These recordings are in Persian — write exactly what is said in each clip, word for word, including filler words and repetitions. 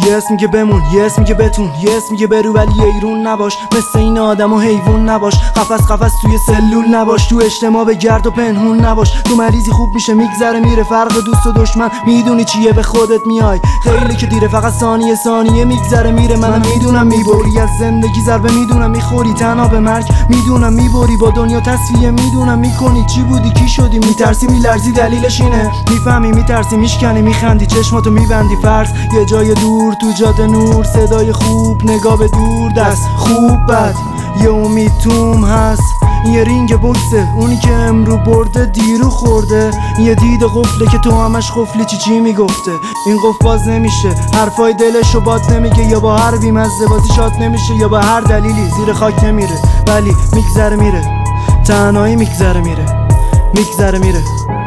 یه اسم میگه بمون، یه اسم میگه بتون، یه اسم میگه برو ولی ایرون نباش، مثل این آدم و حیوان نباش، قفس قفس توی سلول نباش، تو اجتماع به گرد و پنهون نباش، تو مریضی خوب میشه میگذره میره، فرق دوست و دشمن میدونی چیه به خودت میای، خیلی که دیره فقط ثانیه ثانیه میگذره میره، منم میدونم میبری از زندگی ضربه میدونم میخوری، تنها به مرگ میدونم میبری، با دنیا تصفیه میدونم میکنی، چی بودی کی شدی، میترسی میلرزی دلیلش اینه، میفهمی میترسی میشکنی میخندی چشماتو میبندی، فرض یه جای دور تو جاده نور، صدای خوب نگاه به دور دست خوب بد یه امید توم هست، یه رینگ بوکسه اونی که امرو برده دیرو خورده، یه دید قفله که تو همش قفلی چی چی میگفته، این قفل باز نمیشه، حرفای دلشو باد نمیگه، یا با هر بیمزه بازی شاد نمیشه، یا با هر دلیلی زیر خاک نمیره، ولی میگذره میره، تنهایی میگذره میره، میگذره میره.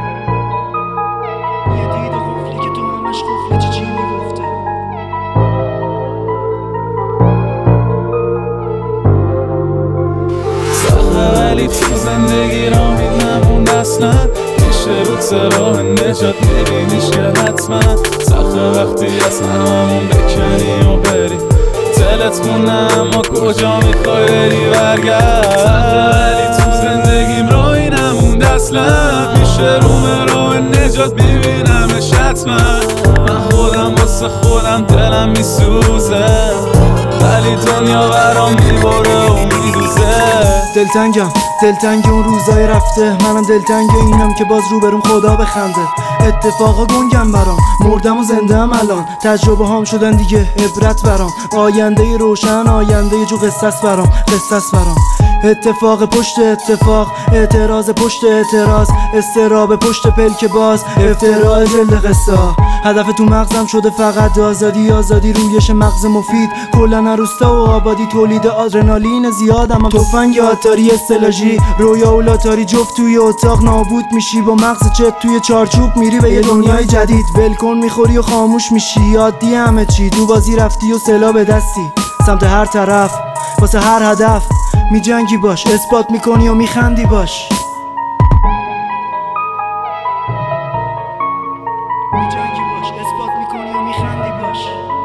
یه دید قفلی که تو همش قفلی چی چی میگفته. سخته ولی تو زندگی راهی نموند اصلا، میشه رو راه نجات میبینیش که حتما سخته وقتی از هممون بکنی و بری، دلت مونه اما کجا میخوای بری برگرد. سخته ولی تو زندگیم راهی نموند اصلا، میشه رو راه نجات میبینمش حتما، من خودم واسه خودم دلم میسوزه، ولی دنیا برام میبره و میدوزه. دلتنگم دلتنگ اون روزای رفته، منم دلتنگ اینم که باز رو برم خدا بخنده، اتفاقا گنگم برام، مردم و زنده ام الان، تجربه هام شدن دیگه عبرت برام، آینده روشن آینده جو قصص برام، قصص برام، اتفاق پشت اتفاق، اعتراض پشت اعتراض، استراب پشت پلک باز، افتراء جلد قصه، هدف تو مغزم شده فقط آزادی، آزادی رویش مغز مفید، کلن روستا و آبادی، تولید آدرنالین زیادم، تفنگ آتاری استلاژی، رویا و لاتاری جفت توی اتاق نابود میشی، با مغز چپ توی چارچوب میری به یه دنیای جدید، ولکن میخوری و خاموش میشی، عادی همه چی، تو بازی رفتی و سلا به دستی، سمت هر طرف واسه هر هدف میجنگی باش، اثبات میکنی و میخندی باش، میجنگی باش، اثبات میکنی و میخندی باش.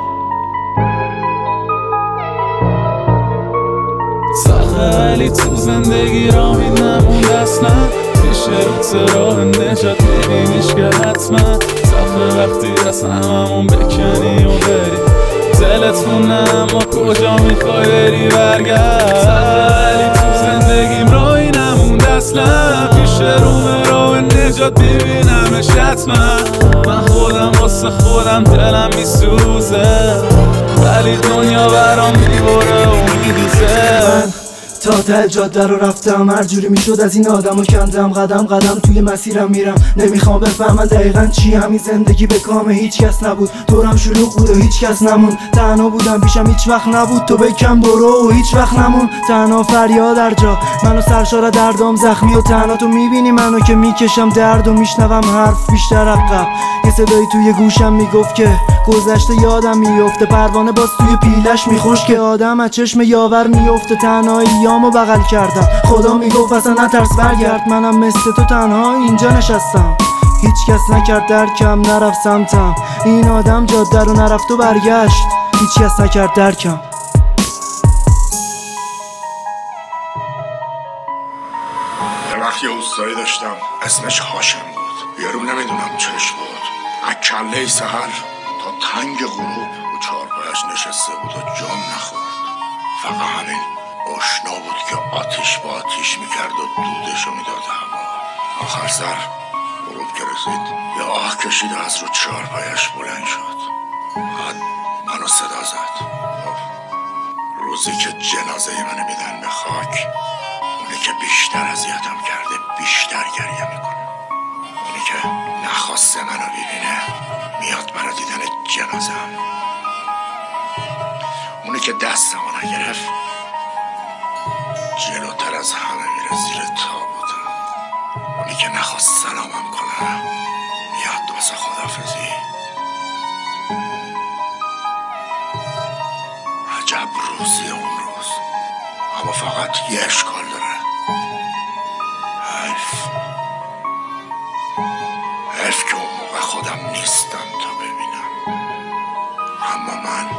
سخته ولی تو زندگی راهی نموند اصلا، میشه رو راه نجات میبینیش که حتما سخته وقتی از هممون بکنی و بری، دلت مونه اما کجا میخوای بری برگرد. سخته ولی تو زندگیم راهی نموند اصلا، میشه رو راه نجات میبینمش حتما، من خودم واسه خودم دلم میسوزه، ولی دنیا برام میبره و میدوزه. تا ته جاده رو رفتم، هر جوری میشد از این آدمو کندم، قدم قدم توی مسیرم میرم، نمیخوام بفهمن دقیقا چی، همین زندگی به کام هیچ کس نبود، دورم شلوغ بود و هیچ کس نمون، تنها بودم پیشم هیچ وقت نبود، تو بکن برو و هیچ وقت نمون، تنها فریاد در جا، منو سرشار دردام زخمی و تنها، تو میبینی منو که میکشم درد و میشنوم حرف بیشتر عقب، یه صدایی توی گوشم میگفت که گذشته یادم میفته، پروانه باز توی پیلش میخوش که آدم از چشم یاور میفته، تنهاییامو بغل کردم، خدا میگفت اصلا نترس برگرد، منم مثل تو تنها اینجا نشستم، هیچ کس نکرد درکم، نرفت سمتم، این آدم جاده رو نرفت و برگشت، هیچ کس نکرد درکم. یه وقت یه اوستایی داشتم اسمش هاشم بود، یارو نمیدونم چش بود، از کله سهر تا تنگ غروب و چارپایش نشسته بود و جام نخورد، فقط همین آشنا بود که آتیش با آتیش میکرد و دودشو میداد هوا. آخر سر غروب که رسید یه آه کشید و از رو چارپایش بلند شد، بعد منو صدا زد، گفت روزی که جنازه منو میدن به خاک، اونی که بیشتر اذیتم کرده بیشتر گریه میکنه، اونی که نخواسته منو ببینه میاد برا دیدن جنازم، اونی که دستمو نگرفت جلوتر از همه میره زیر تابوتم، اونی که نخواست سلامم کنه میاد واسه خدافزی. عجب روزی اون روز، اما فقط یه اشکال داره، حیف حیف که اون موقع خودم نیستم تا ببینم، اما من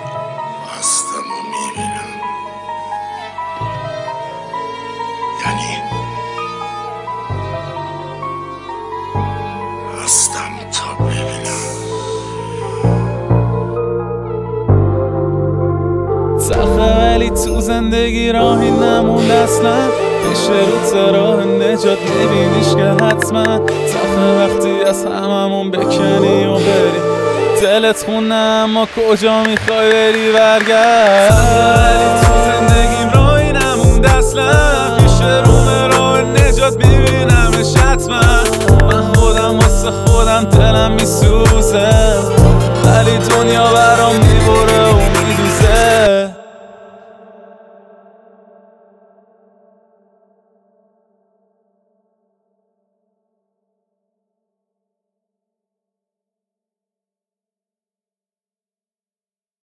تو زندگی راهی نموند اصلا، میشه رو راه نجات میبینیش که حتما تخه وقتی از هممون بکنی و بری. دلت خونه اما کجا میخوای بری برگرد. ولی تو زندگیم راهی نموند اصلا، میشه رو راه نجات میبینمش حتما. من خودم واسه خودم دلم میسوزه، ولی دنیا برا